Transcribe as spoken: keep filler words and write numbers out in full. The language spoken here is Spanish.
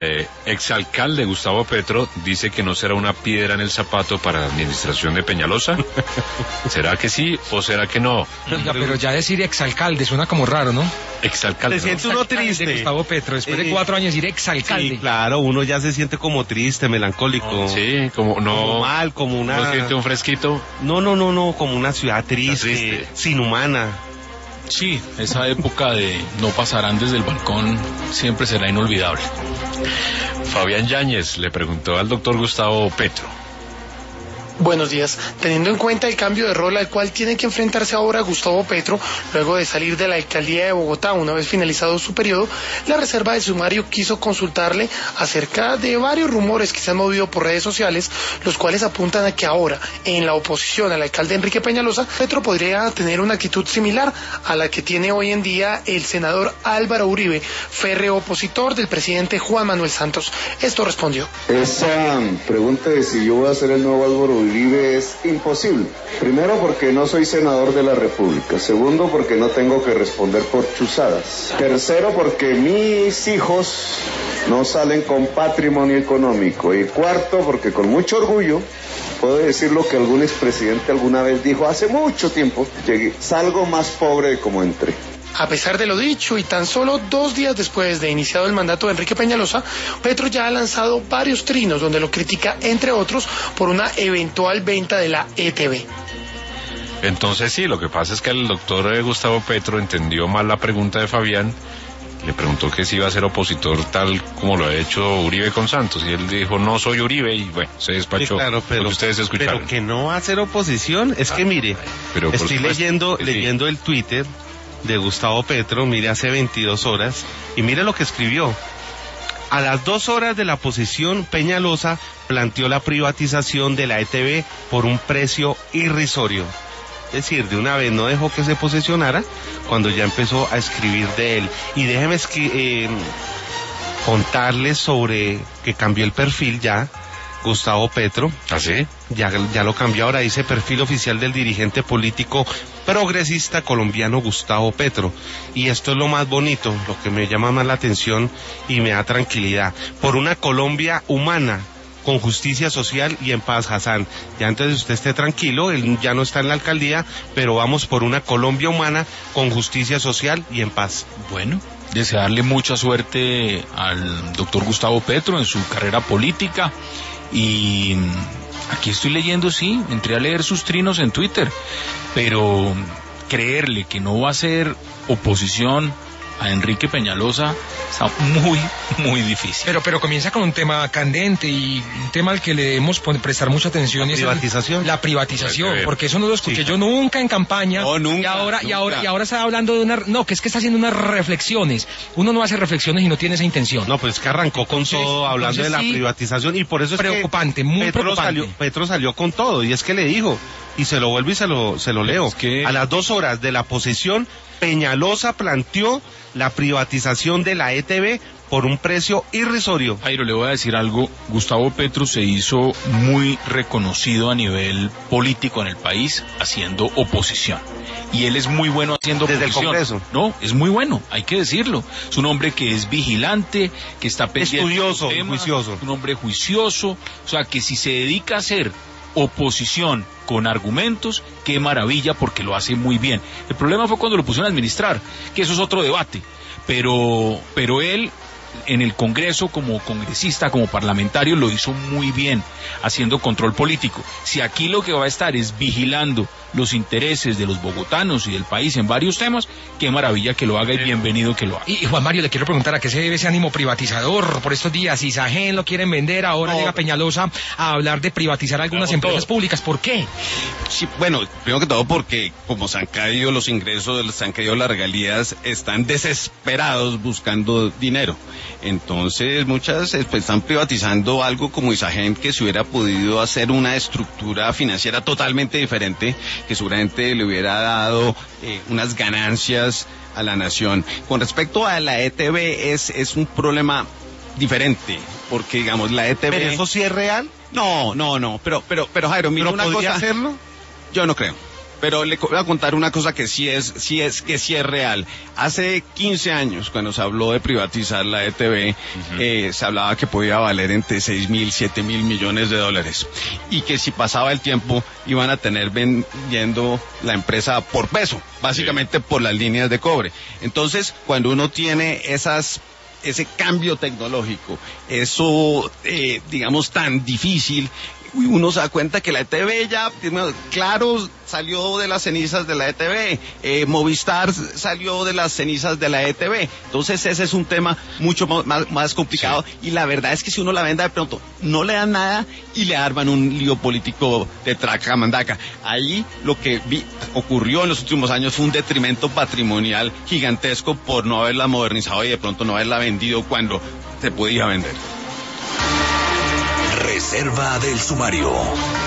Eh, exalcalde Gustavo Petro dice que no será una piedra en el zapato para la administración de Peñalosa. ¿Será que sí o será que no? Oiga, pero ya decir exalcalde suena como raro, ¿no? Exalcalde. Se siente uno triste. De Gustavo Petro, después Eh, de cuatro años decir exalcalde. Sí, claro, uno ya se siente como triste, melancólico. Sí, como no. Como mal, como una. ¿No siente un fresquito? No, no, no, no, como una ciudad triste, triste. sin humana. Sí, esa época de no pasarán desde el balcón siempre será inolvidable. Fabián Yáñez le preguntó al doctor Gustavo Petro. Buenos días. Teniendo en cuenta el cambio de rol al cual tiene que enfrentarse ahora Gustavo Petro, luego de salir de la alcaldía de Bogotá una vez finalizado su periodo, la Reserva de Sumario quiso consultarle acerca de varios rumores que se han movido por redes sociales, los cuales apuntan a que ahora, en la oposición al alcalde Enrique Peñalosa, Petro podría tener una actitud similar a la que tiene hoy en día el senador Álvaro Uribe, férreo opositor del presidente Juan Manuel Santos. Esto respondió. Esa pregunta de si yo voy a ser el nuevo Álvaro Uribe es imposible. Primero, porque no soy senador de la República. Segundo, porque no tengo que responder por chuzadas. Tercero, porque mis hijos no salen con patrimonio económico. Y cuarto, porque con mucho orgullo puedo decir lo que algún expresidente alguna vez dijo hace mucho tiempo: llegué, salgo más pobre de como entré. A pesar de lo dicho, y tan solo dos días después de iniciado el mandato de Enrique Peñalosa, Petro ya ha lanzado varios trinos donde lo critica, entre otros, por una eventual venta de la E T V. Entonces sí, lo que pasa es que el doctor Gustavo Petro entendió mal la pregunta de Fabián. Le preguntó que si iba a ser opositor tal como lo ha hecho Uribe con Santos, y él dijo no soy Uribe, y bueno, se despachó. Sí, claro, pero, lo que ustedes escucharon. Pero que no va a ser oposición, es que mire, pero por estoy supuesto leyendo, que sí. leyendo el Twitter de Gustavo Petro, mire, hace veintidós horas, y mire lo que escribió. A las dos horas de la posesión, Peñalosa planteó la privatización de la E T V por un precio irrisorio. Es decir, de una vez no dejó que se posesionara cuando ya empezó a escribir de él. Y déjeme eh, contarles sobre que cambió el perfil ya, Gustavo Petro. ¿Ah, sí? Ya, ya lo cambió, ahora dice perfil oficial del dirigente político progresista colombiano Gustavo Petro. Y esto es lo más bonito, lo que me llama más la atención y me da tranquilidad. Por una Colombia humana, con justicia social y en paz, Hassan. Ya entonces usted esté tranquilo, él ya no está en la alcaldía, pero vamos por una Colombia humana, con justicia social y en paz. Bueno, desearle mucha suerte al doctor Gustavo Petro en su carrera política. Y aquí estoy leyendo, sí, entré a leer sus trinos en Twitter, pero creerle que no va a ser oposición a Enrique Peñalosa está muy, muy difícil. Pero pero comienza con un tema candente y un tema al que le debemos prestar mucha atención. ¿La y es privatización? El, la privatización, Sí, porque eso no lo escuché sí. yo nunca en campaña. No, nunca, y ahora nunca. y ahora y ahora está hablando de una, no, que es que está haciendo unas reflexiones. Uno no hace reflexiones y no tiene esa intención. No, pues es que arrancó con Entonces, todo hablando entonces de la sí, privatización y por eso es preocupante, que muy Petro preocupante. salió, Petro salió con todo y es que le dijo, y se lo vuelvo y se lo, se lo leo, Es que- a las dos horas de la posesión, Peñalosa planteó la privatización de la E T V por un precio irrisorio. Jairo, le voy a decir algo. Gustavo Petro se hizo muy reconocido a nivel político en el país haciendo oposición. Y él es muy bueno haciendo Desde el oposición. Congreso. No, es muy bueno, hay que decirlo. Es un hombre que es vigilante, que está pendiente Estudioso de y los temas, juicioso. un hombre juicioso. O sea, que si se dedica a hacer oposición con argumentos, qué maravilla, porque lo hace muy bien. El problema fue cuando lo pusieron a administrar, que eso es otro debate. Pero, pero él en el Congreso, como congresista, como parlamentario, lo hizo muy bien, haciendo control político. Si aquí lo que va a estar es vigilando los intereses de los bogotanos y del país en varios temas, qué maravilla que lo haga y bienvenido que lo haga. Y, y Juan Mario, le quiero preguntar, ¿a qué se debe ese ánimo privatizador por estos días? Isagen lo quieren vender, ahora No. llega Peñalosa a hablar de privatizar algunas Con empresas todo. públicas. ¿Por qué? Sí, bueno, primero que todo porque como se han caído los ingresos, se han caído las regalías, están desesperados buscando dinero. Entonces muchas eh, pues, están privatizando algo como Isagen, que se hubiera podido hacer una estructura financiera totalmente diferente, que seguramente le hubiera dado eh, unas ganancias a la nación. Con respecto a la E T V es, es un problema diferente, porque digamos la E T V... ¿Pero eso sí es real? No, no, no, pero, pero, pero Jairo, mira ¿Pero una podría cosa... hacerlo? Yo no creo. pero le voy a contar una cosa que sí es, sí es, que sí es real. Hace quince años, cuando se habló de privatizar la E T V, uh-huh. eh, se hablaba que podía valer entre seis mil, siete mil millones de dólares. Y que si pasaba el tiempo, iban a tener vendiendo la empresa por peso, básicamente sí. por las líneas de cobre. Entonces, cuando uno tiene esas ese cambio tecnológico, eso, eh, digamos, tan difícil, uno se da cuenta que la E T V ya, claro, salió de las cenizas de la E T V, eh, Movistar salió de las cenizas de la E T V, entonces ese es un tema mucho más, más complicado, sí. y la verdad es que si uno la vende de pronto, no le dan nada y le arman un lío político de tracamandaca. Ahí lo que vi, ocurrió en los últimos años fue un detrimento patrimonial gigantesco por no haberla modernizado y de pronto no haberla vendido cuando se podía vender. Reserva del Sumario.